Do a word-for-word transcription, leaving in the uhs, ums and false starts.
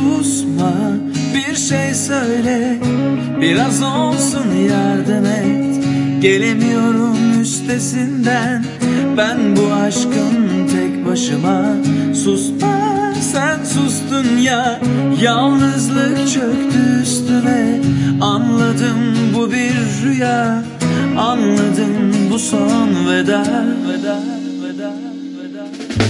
susma, bir şey söyle, biraz olsun yardım et. Gelemiyorum üstesinden ben bu aşkın tek başıma. Susma, sen sustun ya, yalnızlık çöktü üstüme. Anladım bu bir rüya, anladım bu son veda. Veda, veda, veda.